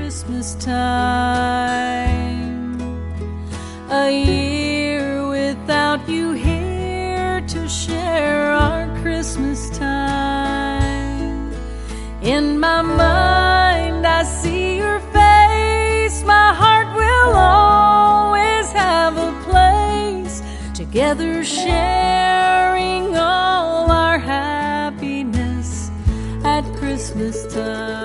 Christmas time. A year without you here to share our Christmas time. In my mind I see your face, my heart will always have a place, together sharing all our happiness at Christmas time.